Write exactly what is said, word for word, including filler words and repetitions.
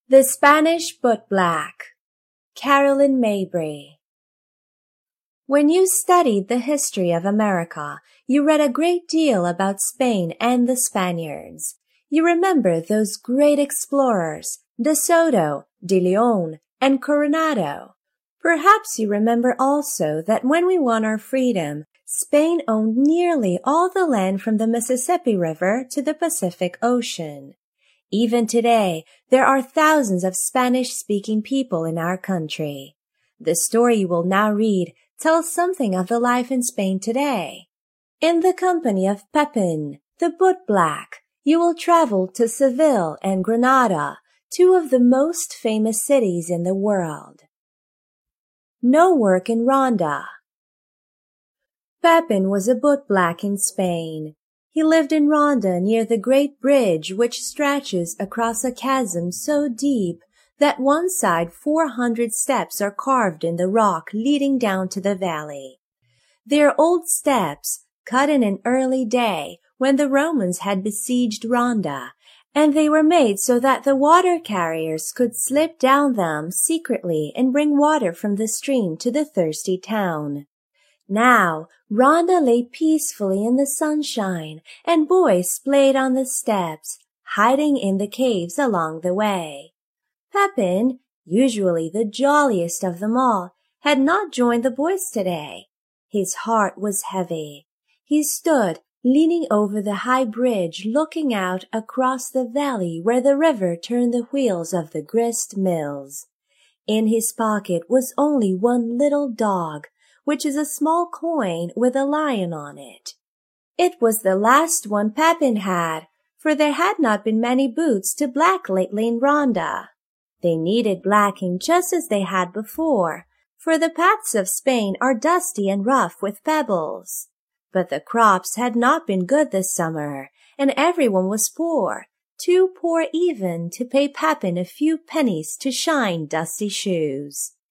The Spanish Bootblack, Carolyn Mabry. When you studied the history of America, you read a great deal about Spain and the Spaniards. You remember those great explorers, De Soto, De Leon, and Coronado. Perhaps you remember also that when we won our freedom, Spain owned nearly all the land from the Mississippi River to the Pacific Ocean. Even today, there are thousands of Spanish-speaking people in our country. The story you will now read tells something of the life in Spain today. In the company of Pepin, the Bootblack, you will travel to Seville and Granada, two of the most famous cities in the world. No work in Ronda. Pepin was a bootblack in Spain. He lived in Ronda near the great bridge which stretches across a chasm so deep that one side four hundred steps are carved in the rock leading down to the valley. They are old steps, cut in an early day when the Romans had besieged Ronda, and they were made so that the water carriers could slip down them secretly and bring water from the stream to the thirsty town. Now, Ronda lay peacefully in the sunshine, and boys played on the steps, hiding in the caves along the way. Pepin, usually the jolliest of them all, had not joined the boys today. His heart was heavy. He stood leaning over the high bridge, looking out across the valley where the river turned the wheels of the grist mills. In his pocket was only one little dog, which is a small coin with a lion on it. It was the last one Pepin had, for there had not been many boots to black lately in Ronda. They needed blacking just as they had before, for the paths of Spain are dusty and rough with pebbles. But the crops had not been good this summer, and everyone was poor, too poor even to pay Pepin a few pennies to shine dusty shoes.